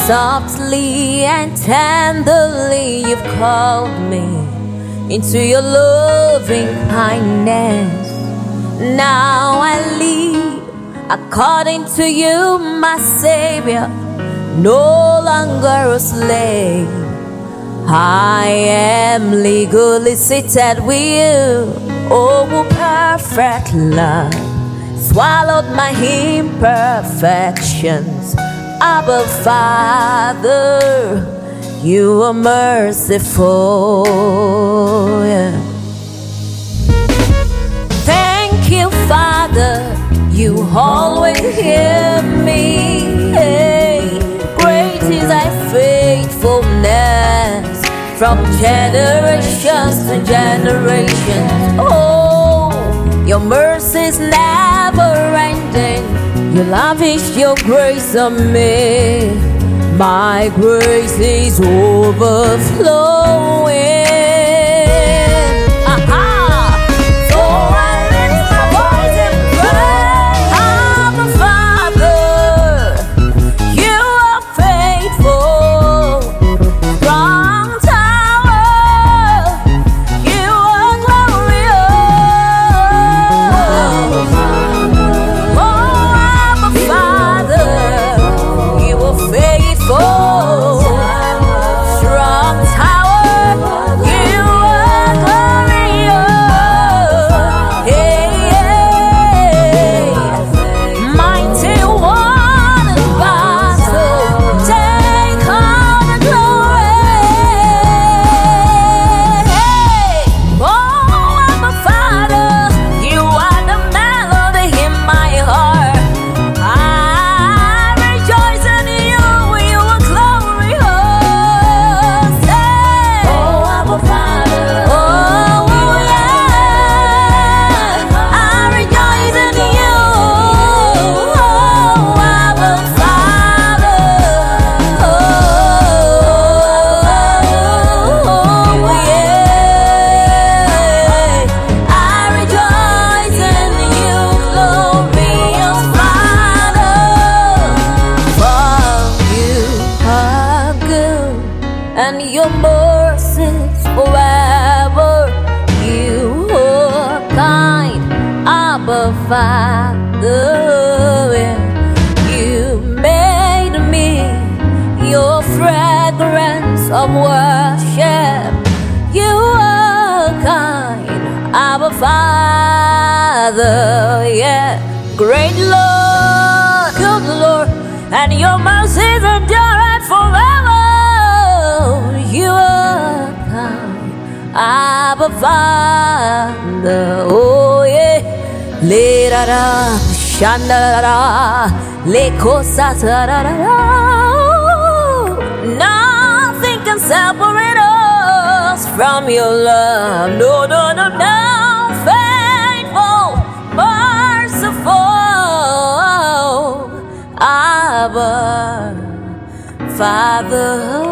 Softly and tenderly you've called me into your loving kindness. Now I live according to you, my Savior, no longer a slave. I am legally seated with you. Oh, perfect love swallowed my imperfections. Abba, Father, you are merciful. Yeah. Thank you, Father, you always hear me. Hey, great is thy faithfulness from generations to generations. Oh, your mercy's never ending. You lavish your grace on me. My grace is overflowing. So I lift my voice and pray. Abba, Father, you are faithful. Strong tower, you are glorious. Strong tower, you are glorious. Hey, mighty one in battle, take all the glory. Hey, oh, Abba, Father, you are the melody in my heart. And your mercies forever. You are kind, Abba, Father. You made me your fragrance of worship. You are kind, Abba, Father. Yeah, great Lord, good Lord, and your mercies endure forever. You are kind, Abba, Father. Oh yeah, le da da, shanda da da, le kosa da da da. Nothing can separate us from your love. No, no, no, no. Faithful, merciful, Abba, Father.